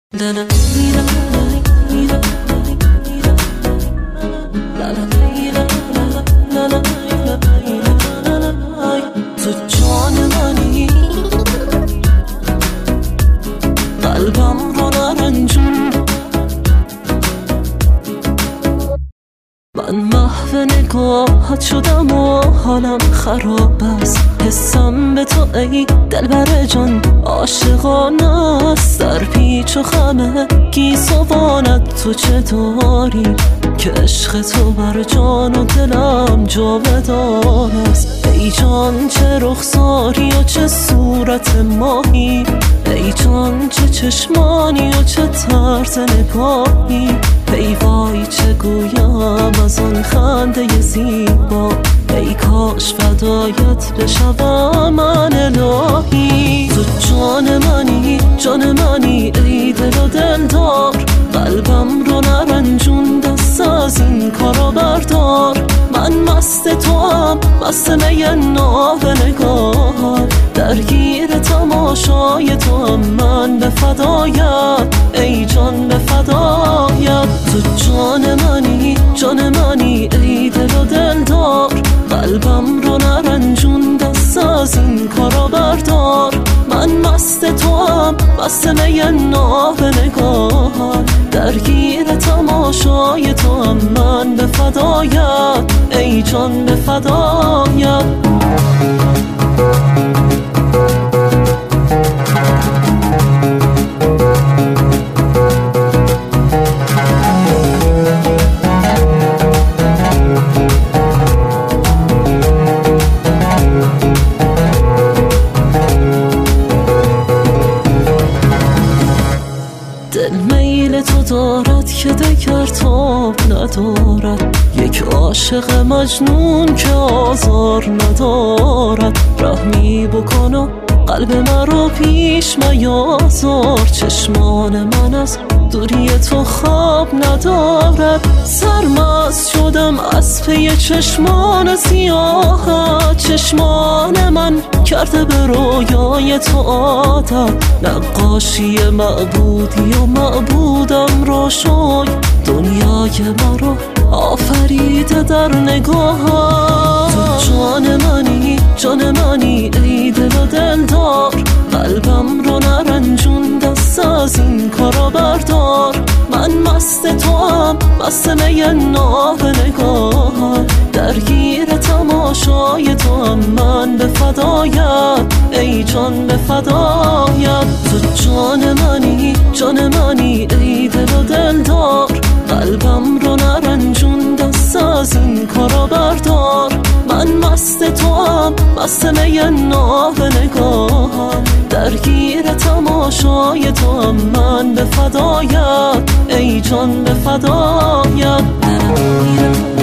تو جان منی، قلبم رو نرنجون. من محو نگاهت شدم و حالم خراب است. حسم به تو ای دلبر جان عاشقانه است. در پیچ و خم گیسوانت تو چه داری که عشق تو بر جان و دلم جاودان است. ای جان چه رخساری و چه صورت ماهی، ای جان چه چشمانی و چه طرز نگاهی. ای وای چه گویم از آن خنده زیبا، ای کاش فدایت بشوم من الهی. تو جان منی، جان منی، ای دل و دلدار. قلبم رو نرنجون، دست از این کارا بردار. من مست تو هم، مست می ناب نگاه. درگیر تماشای تو هم من به فدایت، ای جان به فدایت. تو جان منی، جان منی، ای دل و دلدار. قلبم رو نرنجون، دست از این کارا بردار. من مست تو هم، مست می ناب نگاه. درگیر تماشای تو هم من به فدایت، ای جان به فدایت. دل میل تو دارد که دگر تاب ندارد. یک عاشق مجنون که آزار ندارد. رحمی بکن و قلب مرا پیش میازار. چشمان من از دوری تو خواب ندارد. سرمست شدم از پی چشمان سیاهت. چشمان من کرده به رویای تو عادت. نقاشی معبودی و معبودم رو شوی. دنیای مرا آفریده در نگاهت. تو جان منی، جان منی، ای دل و دلدار. قلبم رو نرنجون، دست از این کارا بردار. من مست تو هم، مست می ناب نگاه. درگیر تماشای تو هم من به فدایت، ای جان به فدایت. تو جان منی، جان منی، ای دل و دلدار. قلبم رو نرنجون، دست از این کارا بردار. من مست تو هم، مست می ناب نگاه. درگیر تماشای تو هم من به فدایت، ای جان به فدایت.